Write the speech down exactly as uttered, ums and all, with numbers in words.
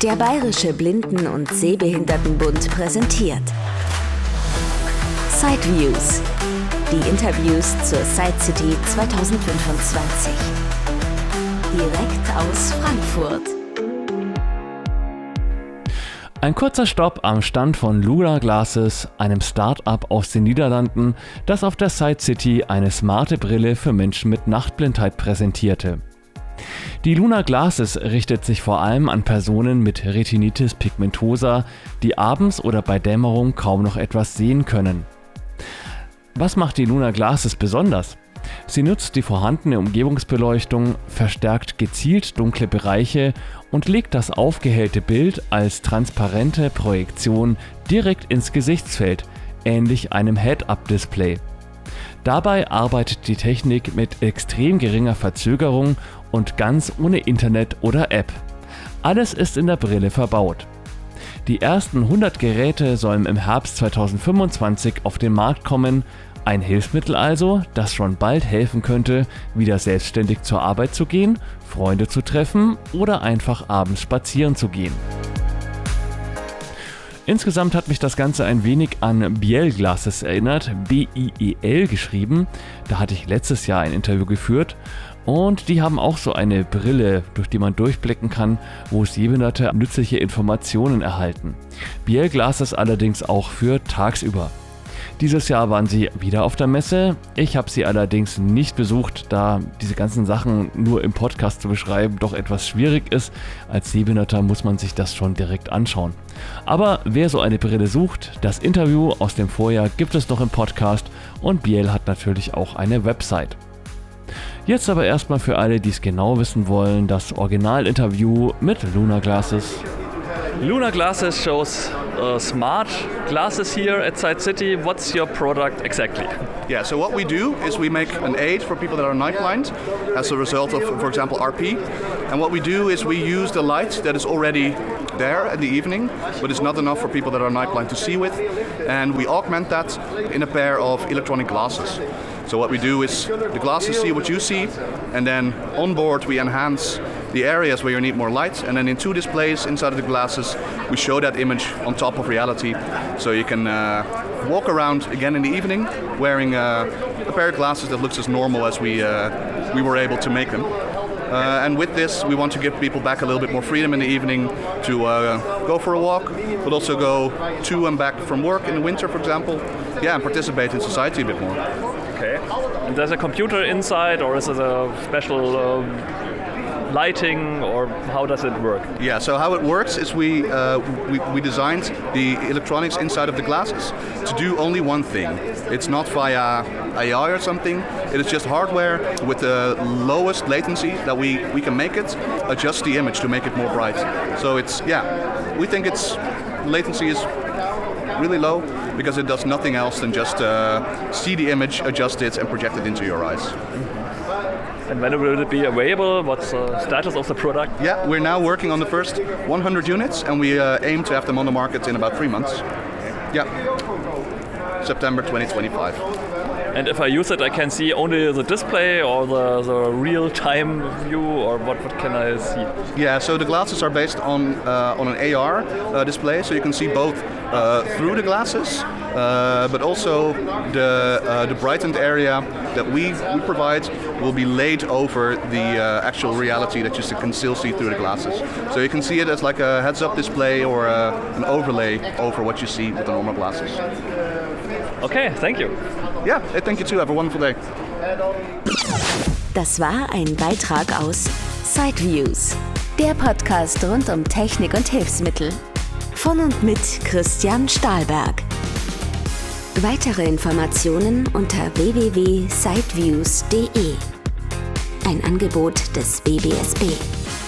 Der Bayerische Blinden- und Sehbehindertenbund präsentiert Sideviews, die Interviews zur Side City zwanzig fünfundzwanzig. Direkt aus Frankfurt. Ein kurzer Stopp am Stand von Luna Glasses, einem Start-up aus den Niederlanden, das auf der Side City eine smarte Brille für Menschen mit Nachtblindheit präsentierte. Die Luna Glasses richtet sich vor allem an Personen mit Retinitis pigmentosa, die abends oder bei Dämmerung kaum noch etwas sehen können. Was macht die Luna Glasses besonders? Sie nutzt die vorhandene Umgebungsbeleuchtung, verstärkt gezielt dunkle Bereiche und legt das aufgehellte Bild als transparente Projektion direkt ins Gesichtsfeld, ähnlich einem Head-Up-Display. Dabei arbeitet die Technik mit extrem geringer Verzögerung und ganz ohne Internet oder App. Alles ist in der Brille verbaut. Die ersten hundert Geräte sollen im Herbst zwanzig fünfundzwanzig auf den Markt kommen. Ein Hilfsmittel also, das schon bald helfen könnte, wieder selbstständig zur Arbeit zu gehen, Freunde zu treffen oder einfach abends spazieren zu gehen. Insgesamt hat mich das Ganze ein wenig an Biel Glasses erinnert, B I E L geschrieben. Da hatte ich letztes Jahr ein Interview geführt und die haben auch so eine Brille, durch die man durchblicken kann, wo Sehbehinderte nützliche Informationen erhalten. Biel Glasses allerdings auch für tagsüber. Dieses Jahr waren sie wieder auf der Messe. Ich habe sie allerdings nicht besucht, da diese ganzen Sachen nur im Podcast zu beschreiben doch etwas schwierig ist. Als Sehbehinderter muss man sich das schon direkt anschauen. Aber wer so eine Brille sucht, das Interview aus dem Vorjahr gibt es noch im Podcast und Biel hat natürlich auch eine Website. Jetzt aber erstmal für alle, die es genau wissen wollen, das Originalinterview mit Luna Glasses. Luna Glasses shows uh, smart glasses here at Side City. What's your product exactly? Yeah, so what we do is we make an aid for people that are night blind as a result of, for example, R P. And what we do is we use the light that is already there in the evening, but it's not enough for people that are night blind to see with. And we augment that in a pair of electronic glasses. So what we do is the glasses see what you see, and then on board we enhance the areas where you need more light, and then in two displays inside of the glasses we show that image on top of reality, so you can uh, walk around again in the evening wearing uh, a pair of glasses that looks as normal as we uh, we were able to make them. Uh, and with this, we want to give people back a little bit more freedom in the evening to uh, go for a walk, but also go to and back from work in the winter, for example. Yeah, and participate in society a bit more. Okay. And there's a computer inside, or is it a special um, lighting, or how does it work? Yeah, so how it works is we, uh, we we designed the electronics inside of the glasses to do only one thing. It's not via A I or something. It is just hardware with the lowest latency that we, we can make it, adjust the image to make it more bright. So it's, yeah, we think its latency is really low because it does nothing else than just uh, see the image, adjust it, and project it into your eyes. And when will it be available? What's the status of the product? Yeah, we're now working on the first one hundred units, and we uh, aim to have them on the market in about three months. Yeah, September twenty twenty-five. And if I use it, I can see only the display or the, the real-time view, or what, what can I see? Yeah, so the glasses are based on uh, on an A R uh, display, so you can see both uh, through the glasses, uh, but also the uh, the brightened area that we, we provide will be laid over the uh, actual reality that you can still see through the glasses. So you can see it as like a heads-up display or uh, an overlay over what you see with the normal glasses. Okay, thank you. Yeah, thank you too. Have a wonderful day. Das war ein Beitrag aus Sideviews, der Podcast rund um Technik und Hilfsmittel. Von und mit Christian Stahlberg. Weitere Informationen unter w w w punkt sideviews punkt d e. Ein Angebot des B B S B.